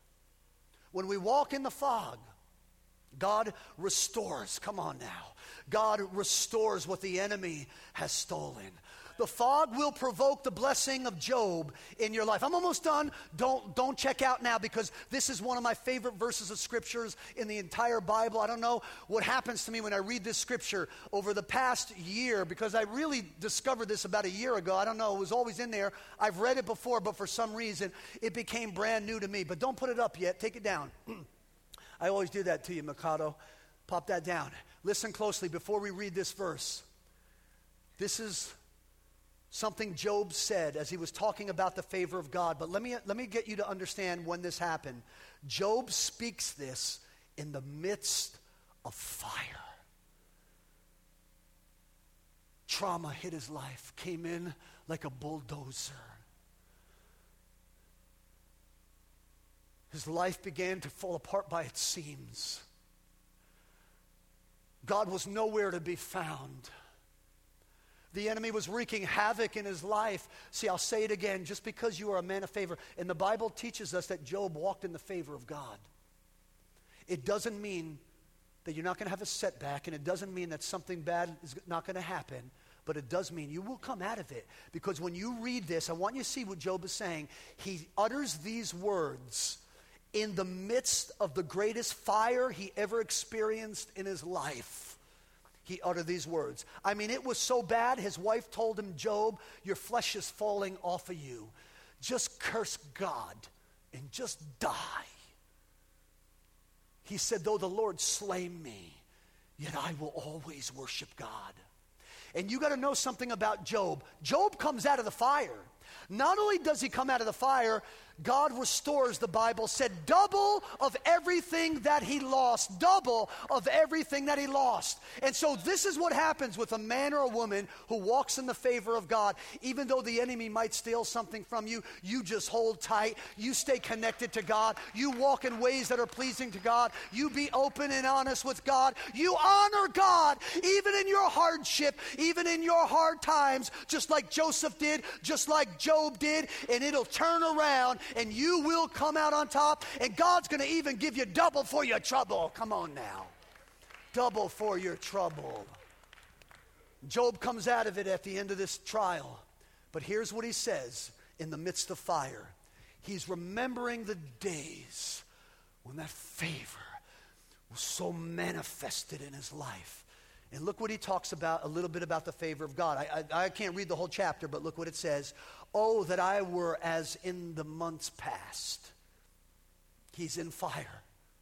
[SPEAKER 1] God restores. Come on now. God restores what the enemy has stolen. The fog will provoke the blessing of Job in your life. I'm almost done. Don't check out now, because this is one of my favorite verses of scriptures in the entire Bible. I don't know what happens to me when I read this scripture over the past year, because I really discovered this about a year ago. I don't know. It was always in there. I've read it before, but for some reason it became brand new to me. But don't put it up yet. Take it down. I always do that to you, Mikado. Pop that down. Listen closely before we read this verse. This is something Job said as he was talking about the favor of God. But let me get you to understand when this happened. Job speaks this in the midst of fire. Trauma hit his life, came in like a bulldozer. His life began to fall apart by its seams. God was nowhere to be found. The enemy was wreaking havoc in his life. See, I'll say it again, just because you are a man of favor. And the Bible teaches us that Job walked in the favor of God. It doesn't mean that you're not going to have a setback, and it doesn't mean that something bad is not going to happen, but it does mean you will come out of it. Because when you read this, I want you to see what Job is saying. He utters these words in the midst of the greatest fire he ever experienced in his life. He uttered these words. I mean, it was so bad, his wife told him, Job, your flesh is falling off of you. Just curse God and just die. He said, though the Lord slay me, yet I will always worship God. And you got to know something about Job. Job comes out of the fire. Not only does he come out of the fire, God restores, the Bible said, double of everything that he lost. Double of everything that he lost. And so this is what happens with a man or a woman who walks in the favor of God. Even though the enemy might steal something from you, you just hold tight. You stay connected to God. You walk in ways that are pleasing to God. You be open and honest with God. You honor God even in your hardship, even in your hard times, just like Joseph did, just like Job did, and it'll turn around and you will come out on top, and God's going to even give you double for your trouble. Come on now. Double for your trouble. Job comes out of it at the end of this trial, but here's what he says in the midst of fire. He's remembering the days when that favor was so manifested in his life. And look what he talks about, a little bit about the favor of God. I can't read the whole chapter, but look what it says. Oh, that I were as in the months past. He's in fire.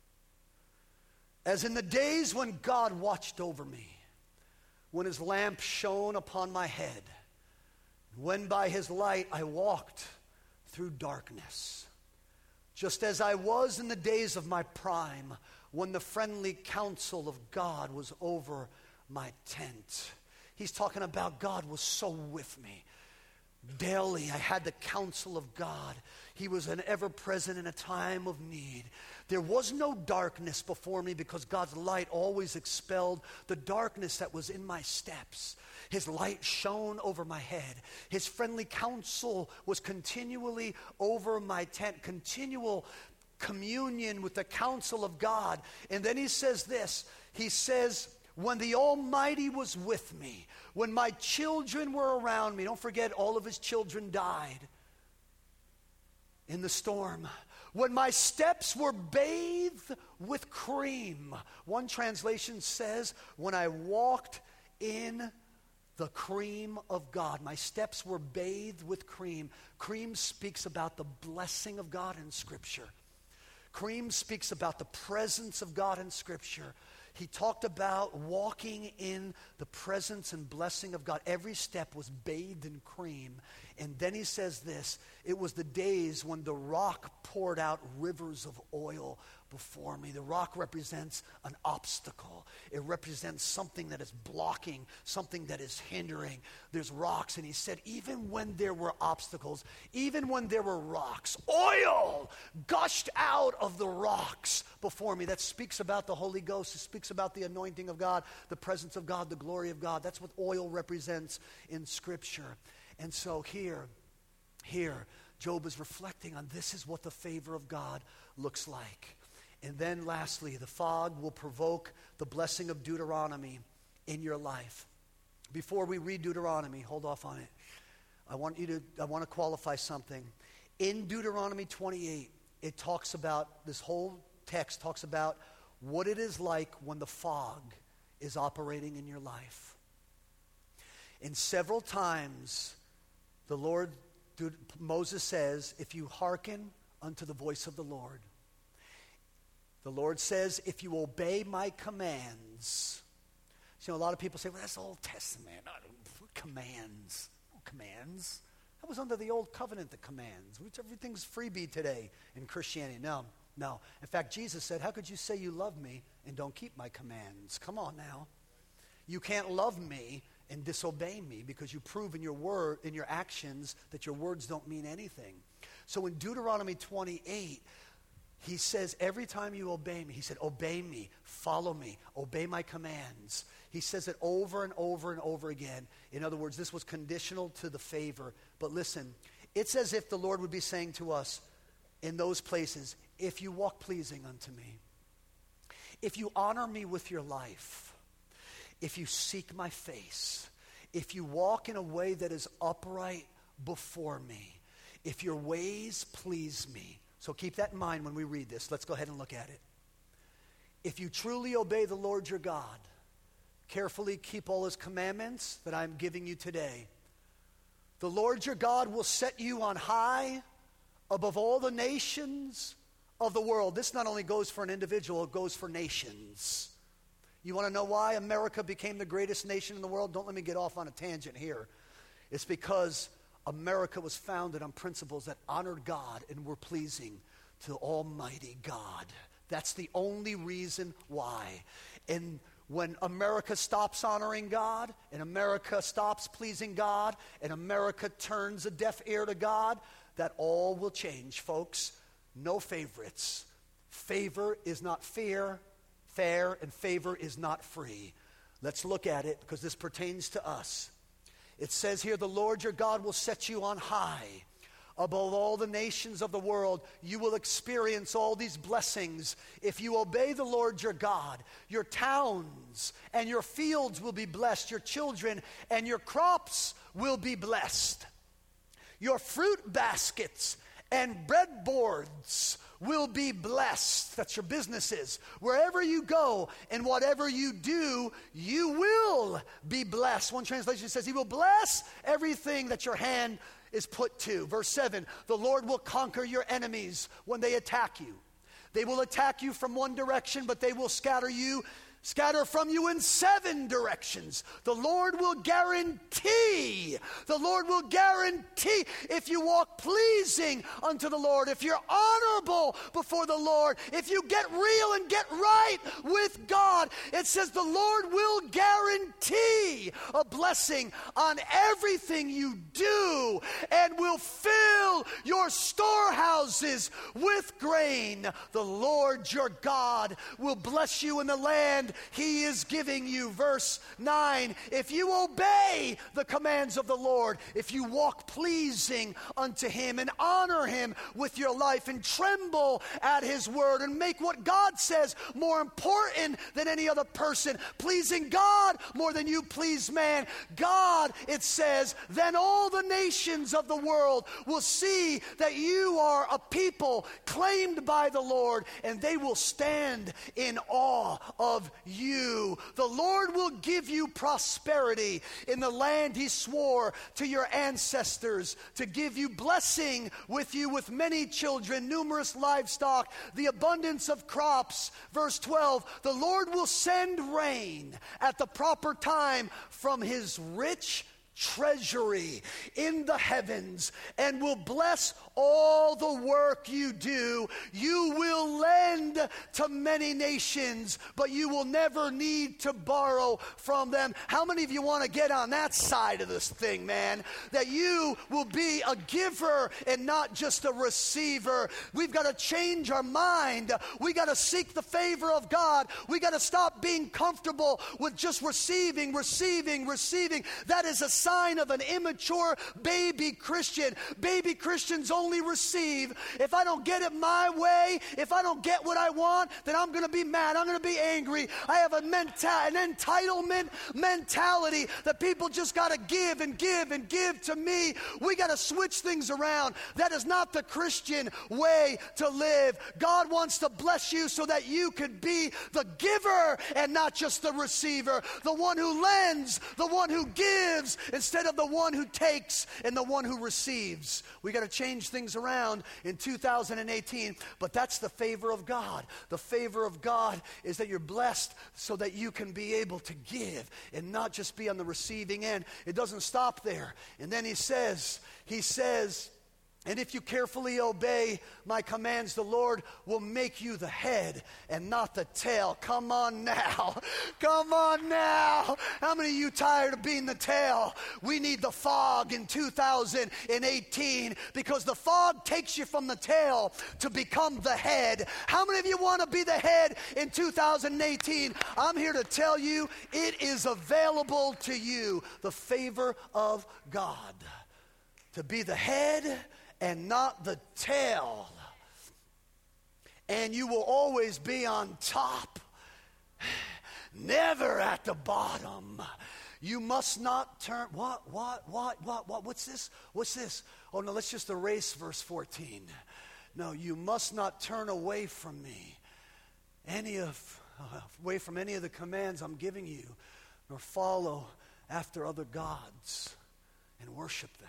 [SPEAKER 1] As in the days when God watched over me, when his lamp shone upon my head, when by his light I walked through darkness. Just as I was in the days of my prime, when the friendly counsel of God was over my tent. He's talking about God was so with me. Daily I had the counsel of God. He was an ever-present in a time of need. There was no darkness before me because God's light always expelled the darkness that was in my steps. His light shone over my head. His friendly counsel was continually over my tent. Continual communion with the counsel of God. And then he says this. He says, when the Almighty was with me, when my children were around me, don't forget all of his children died in the storm. When my steps were bathed with cream. One translation says, when I walked in the cream of God. My steps were bathed with cream. Cream speaks about the blessing of God in Scripture. Cream speaks about the presence of God in Scripture. He talked about walking in the presence and blessing of God. Every step was bathed in cream. And then he says this, it was the days when the rock poured out rivers of oil before me. The rock represents an obstacle. It represents something that is blocking, something that is hindering. There's rocks, and he said, even when there were obstacles, even when there were rocks, oil gushed out of the rocks before me. That speaks about the Holy Ghost. It speaks about the anointing of God, the presence of God, the glory of God. That's what oil represents in Scripture. And so here, Job is reflecting on this is what the favor of God looks like. And then lastly, the fog will provoke the blessing of Deuteronomy in your life. Before we read Deuteronomy, hold off on it. I want to qualify something. In Deuteronomy 28, it talks about, this whole text talks about what it is like when the fog is operating in your life. And several times, Moses says, if you hearken unto the voice of the Lord says, if you obey my commands. You know, a lot of people say, well, that's Old Testament. Commands. No commands. That was under the Old Covenant, the commands. Everything's freebie today in Christianity. No. In fact, Jesus said, how could you say you love me and don't keep my commands? Come on now. You can't love me and disobey me because you prove in your word, in your actions, that your words don't mean anything. So in Deuteronomy 28, he says, every time you obey me, he said, obey me, follow me, obey my commands. He says it over and over and over again. In other words, this was conditional to the favor. But listen, it's as if the Lord would be saying to us in those places, if you walk pleasing unto me, if you honor me with your life, if you seek my face, if you walk in a way that is upright before me, if your ways please me. So keep that in mind when we read this. Let's go ahead and look at it. If you truly obey the Lord your God, carefully keep all his commandments that I'm giving you today, the Lord your God will set you on high above all the nations of the world. This not only goes for an individual, it goes for nations. You want to know why America became the greatest nation in the world? Don't let me get off on a tangent here. It's because America was founded on principles that honored God and were pleasing to Almighty God. That's the only reason why. And when America stops honoring God, and America stops pleasing God, and America turns a deaf ear to God, that all will change, folks. No favorites. Favor is not fair, and favor is not free. Let's look at it because this pertains to us. It says here, the Lord your God will set you on high above all the nations of the world. You will experience all these blessings if you obey the Lord your God. Your towns and your fields will be blessed. Your children and your crops will be blessed. Your fruit baskets and breadboards will be blessed. That's your businesses. Wherever you go and whatever you do, you will be blessed. One translation says, he will bless everything that your hand is put to. Verse 7, the Lord will conquer your enemies when they attack you. They will attack you from one direction, but they will scatter from you in 7 directions. The Lord will guarantee if you walk pleasing unto the Lord, if you're honorable before the Lord, if you get real and get right with God, it says the Lord will guarantee a blessing on everything you do and will fill your storehouses with grain. The Lord your God will bless you in the land he is giving you. Verse 9, if you obey the commands of the Lord, if you walk pleasing unto him and honor him with your life and tremble at his word and make what God says more important than any other person, pleasing God more than you please man, God, it says, then all the nations of the world will see that you are a people claimed by the Lord, and they will stand in awe of you. The Lord will give you prosperity in the land he swore to your ancestors to give you, blessing with you with many children, numerous livestock, the abundance of crops. Verse 12, the Lord will send rain at the proper time from his rich treasury in the heavens and will bless all the work you do. You will lend to many nations, but you will never need to borrow from them. How many of you want to get on that side of this thing, man? That you will be a giver and not just a receiver. We've got to change our mind. We got to seek the favor of God. We got to stop being comfortable with just receiving. That is a sign of an immature baby Christian. Baby Christians only receive. If I don't get it my way, if I don't get what I want, then I'm going to be mad. I'm going to be angry. I have an entitlement mentality that people just got to give and give and give to me. We got to switch things around. That is not the Christian way to live. God wants to bless you so that you could be the giver and not just the receiver, the one who lends, the one who gives instead of the one who takes and the one who receives. We got to change things around in 2018, but that's the favor of God. The favor of God is that you're blessed so that you can be able to give and not just be on the receiving end. It doesn't stop there. And then he says, and if you carefully obey my commands, the Lord will make you the head and not the tail. Come on now. Come on now. How many of you tired of being the tail? We need the fog in 2018 because the fog takes you from the tail to become the head. How many of you want to be the head in 2018? I'm here to tell you it is available to you. The favor of God. To be the head and not the tail. And you will always be on top, never at the bottom. You must not turn, what's this? Oh no, let's just erase verse 14. No, you must not turn away from me, away from any of the commands I'm giving you, nor follow after other gods and worship them.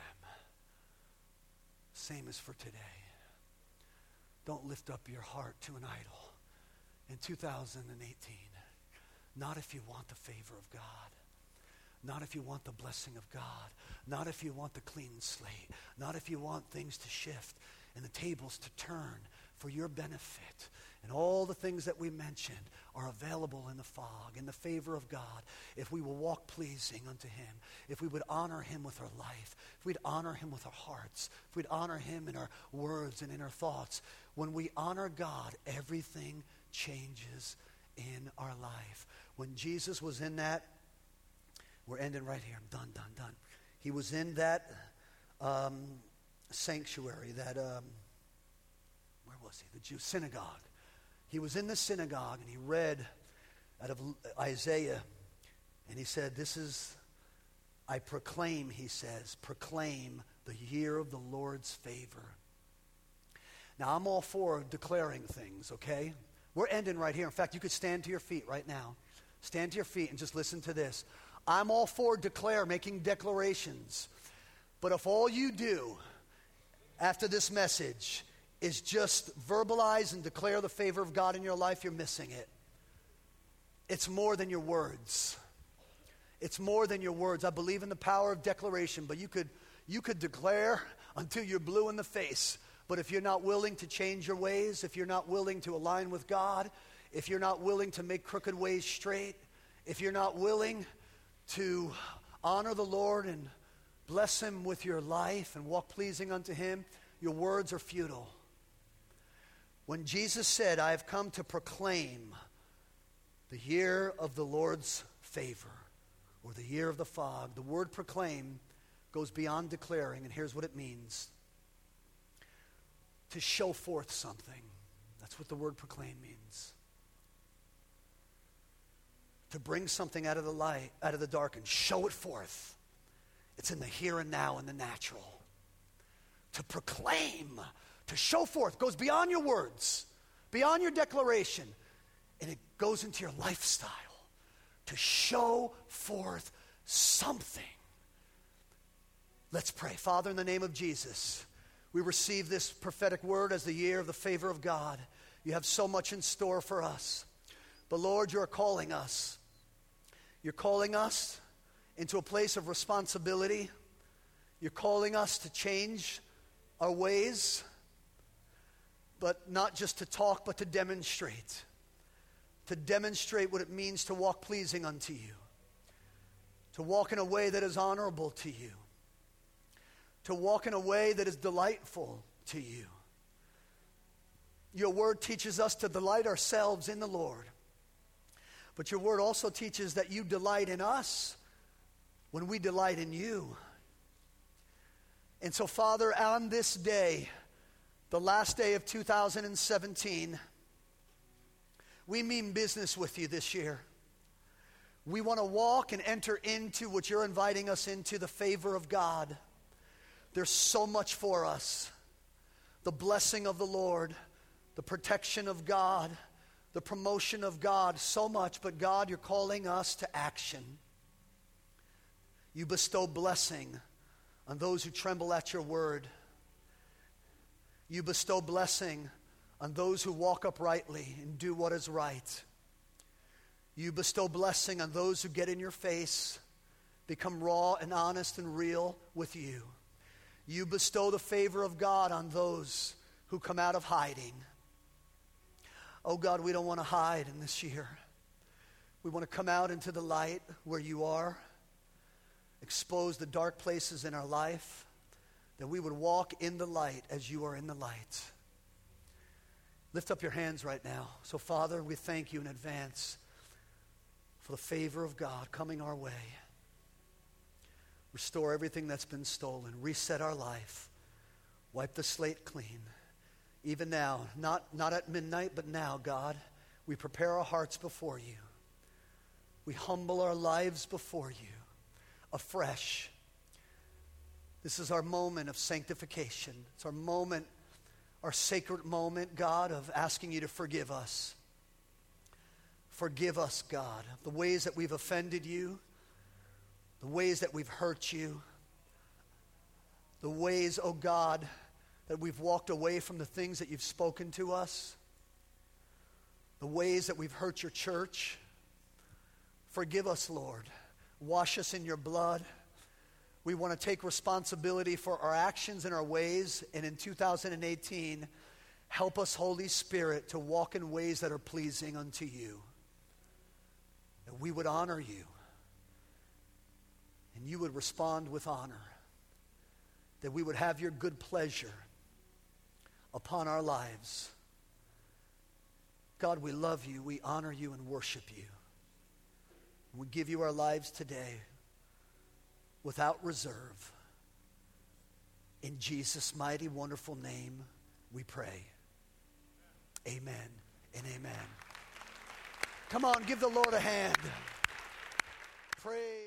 [SPEAKER 1] Same as for today. Don't lift up your heart to an idol in 2018. Not if you want the favor of God. Not if you want the blessing of God. Not if you want the clean slate. Not if you want things to shift and the tables to turn for your benefit. And all the things that we mentioned are available in the fog, in the favor of God, if we will walk pleasing unto him, if we would honor him with our life, if we'd honor him with our hearts, if we'd honor him in our words and in our thoughts. When we honor God, everything changes in our life. When Jesus was in that, we're ending right here. I'm done. He was in that sanctuary, that, where was he? The Jew synagogue. He was in the synagogue and he read out of Isaiah and he said, I proclaim, he says, proclaim the year of the Lord's favor. Now, I'm all for declaring things, okay? We're ending right here. In fact, you could stand to your feet right now. Stand to your feet and just listen to this. I'm all for making declarations. But if all you do after this message is just verbalize and declare the favor of God in your life, you're missing it. It's more than your words. It's more than your words. I believe in the power of declaration, but you could declare until you're blue in the face. But if you're not willing to change your ways, if you're not willing to align with God, if you're not willing to make crooked ways straight, if you're not willing to honor the Lord and bless him with your life and walk pleasing unto him, your words are futile. When Jesus said, I have come to proclaim the year of the Lord's favor, or the year of the fog, the word proclaim goes beyond declaring, and here's what it means. To show forth something. That's what the word proclaim means. To bring something out of the light, out of the dark, and show it forth. It's in the here and now, in the natural. To proclaim, to show forth, goes beyond your words, beyond your declaration, and it goes into your lifestyle. To show forth something. Let's pray. Father, in the name of Jesus, we receive this prophetic word as the year of the favor of God. You have so much in store for us. But Lord, you're calling us. You're calling us into a place of responsibility. You're calling us to change our ways, but not just to talk, but to demonstrate. To demonstrate what it means to walk pleasing unto you. To walk in a way that is honorable to you. To walk in a way that is delightful to you. Your word teaches us to delight ourselves in the Lord. But your word also teaches that you delight in us when we delight in you. And so, Father, on this day, the last day of 2017, we mean business with you this year. We want to walk and enter into what you're inviting us into, the favor of God. There's so much for us. The blessing of the Lord, the protection of God, the promotion of God, so much. But God, you're calling us to action. You bestow blessing on those who tremble at your word. You bestow blessing on those who walk uprightly and do what is right. You bestow blessing on those who get in your face, become raw and honest and real with you. You bestow the favor of God on those who come out of hiding. Oh God, we don't want to hide in this year. We want to come out into the light where you are, expose the dark places in our life, that we would walk in the light as you are in the light. Lift up your hands right now. So Father, we thank you in advance for the favor of God coming our way. Restore everything that's been stolen. Reset our life. Wipe the slate clean. Even now, not at midnight, but now, God, we prepare our hearts before you. We humble our lives before you afresh. This is our moment of sanctification. It's our moment, our sacred moment, God, of asking you to forgive us. Forgive us, God, of the ways that we've offended you, the ways that we've hurt you, the ways, oh God, that we've walked away from the things that you've spoken to us, the ways that we've hurt your church. Forgive us, Lord. Wash us in your blood. We want to take responsibility for our actions and our ways. And in 2018, help us, Holy Spirit, to walk in ways that are pleasing unto you. That we would honor you. And you would respond with honor. That we would have your good pleasure upon our lives. God, we love you, we honor you, and worship you. We give you our lives today without reserve. In Jesus' mighty, wonderful name, we pray. Amen and amen. Come on, give the Lord a hand. Praise.